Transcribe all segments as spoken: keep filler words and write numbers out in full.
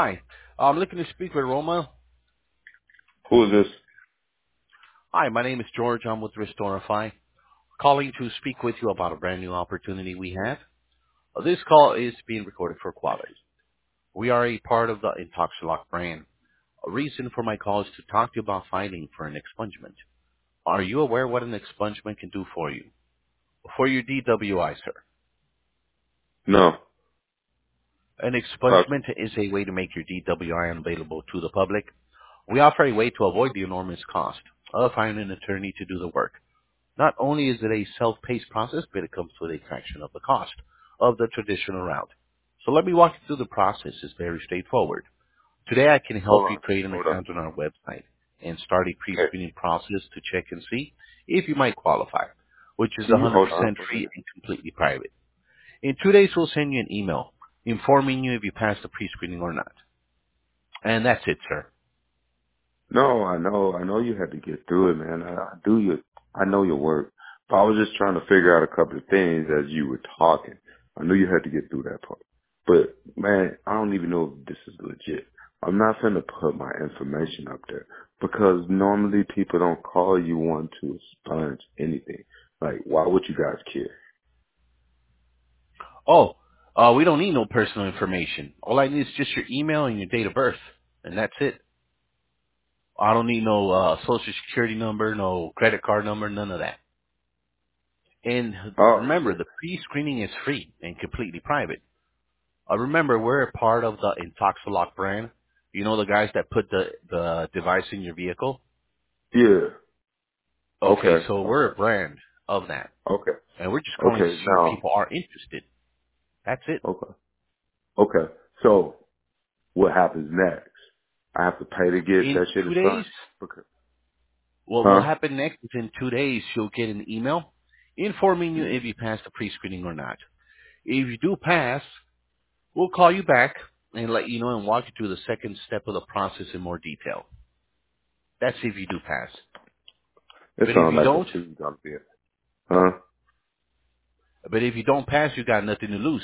Hi. I'm looking to speak with Roma. Who is this? Hi, my name is George. I'm with Restorify. Calling to speak with you about a brand new opportunity we have. Uh, This call is being recorded for quality. We are a part of the Intoxilock brand. A reason for my call is to talk to you about fighting for an expungement. Are you aware what an expungement can do for you? For your D W I, sir. No. An Talk. expungement is a way to make your D W I unavailable to the public. We offer a way to avoid the enormous cost of hiring an attorney to do the work. Not only is it a self-paced process, but it comes with a fraction of the cost of the traditional route. So let me walk you through the process. It's very straightforward. Today I can help Hold you on. create an Hold on. account on our website and start a Okay. pre-screening process to check and see if you might qualify, which is Can you hold on one hundred percent for a free minute? and completely private. In two days we'll send you an email informing you if you passed the pre-screening or not. And that's it, sir. No, I know. I know you had to get through it, man. I, I do your. I know your work. But I was just trying to figure out a couple of things as you were talking. I knew you had to get through that part. But man, I don't even know if this is legit. I'm not gonna put my information up there because normally people don't call you one to expunge anything. Like, why would you guys care? Oh, uh, we don't need no personal information. All I need is just your email and your date of birth, and that's it. I don't need no uh, social security number, no credit card number, none of that. And Oh remember, shit. the pre-screening is free and completely private. Uh, remember, we're a part of the Intoxilock brand. You know the guys that put the, the device in your vehicle? Yeah. Okay, Okay. so we're Okay. a brand of that. Okay. And we're just calling to Okay. see if Now. people are interested. That's it. Okay. Okay. So what happens next? I have to pay to get In that shit two days, expunged. Okay. what will Huh? happen next is in two days, you'll get an email informing you Mm. if you passed the pre-screening or not. If you do pass, we'll call you back and let you know and walk you through the second step of the process in more detail. That's if you do pass. It But if sounds you like a don't, fee dump here. Huh? but if you don't pass, you got nothing to lose.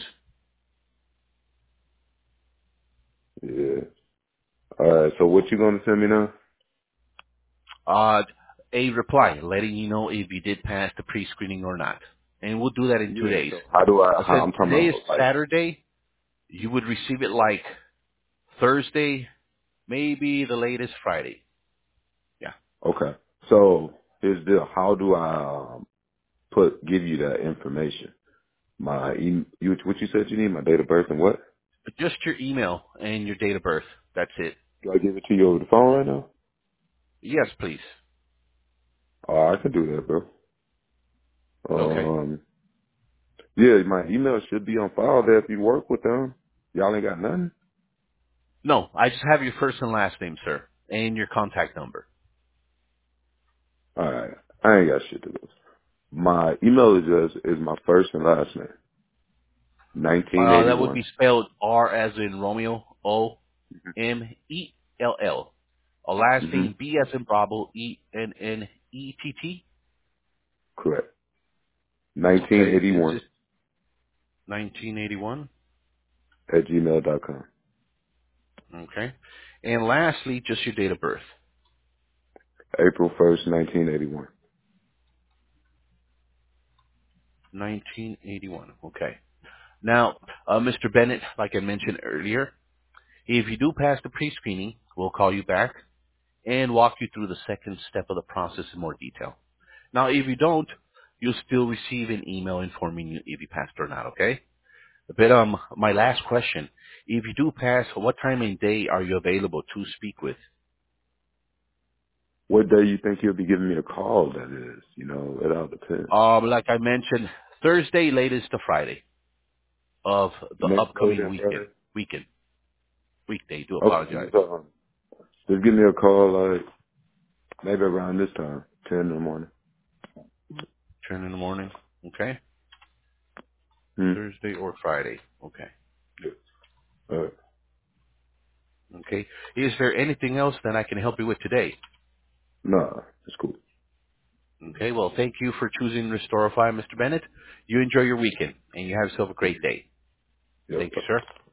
Yeah. All right. So what you gonna send me now? Uh, a reply letting you know if you did pass the pre-screening or not. And we'll do that in two Yeah. days. So how do I? Uh, How, since I'm talking today is about like. Saturday, you would receive it like Thursday, maybe the latest Friday. Yeah. Okay. So here's the deal. How do I um, put give you that information? My e- you what you said you need my date of birth and what? But just your email and your date of birth. That's it. Do I give it to you over the phone right now? Yes, please. Oh, I can do that, bro. Okay. Um, yeah, my email should be on file there if you work with them. Y'all ain't got nothing? No, I just have your first and last name, sir, and your contact number. Alright. I ain't got shit to do. My email address is my first and last name. Uh, that would nineteen eighty-one. be spelled R as in Romeo, O M E L L. A last Mm-hmm. name B as in Bravo, E N N E T T. Correct. Okay, is nineteen eighty-one this nineteen eighty-one? at gmail dot com. Okay. And lastly, just your date of birth. April first, nineteen eighty-one. nineteen eighty-one. Okay. Now, uh, Mister Bennett, like I mentioned earlier, if you do pass the pre-screening, we'll call you back and walk you through the second step of the process in more detail. Now, if you don't, you'll still receive an email informing you if you passed or not, okay? But um, my last question, if you do pass, what time and day are you available to speak with? What day you think you'll be giving me a call, that is? You know, it all depends. Um, like I mentioned, Thursday, latest to Friday of the Next Thursday upcoming and weekend. Friday? Weekend. Weekday, do Okay, apologize. just, um, just give me a call, like, maybe around this time, ten in the morning. Turn in the morning, okay? Hmm? Thursday or Friday, okay. Yeah. Alright. Okay. Is there anything else that I can help you with today? Nah, it's cool. Okay, well, thank you for choosing Restorify, Mister Bennett. You enjoy your weekend, and you have yourself a great day. Yep. Thank you, sir.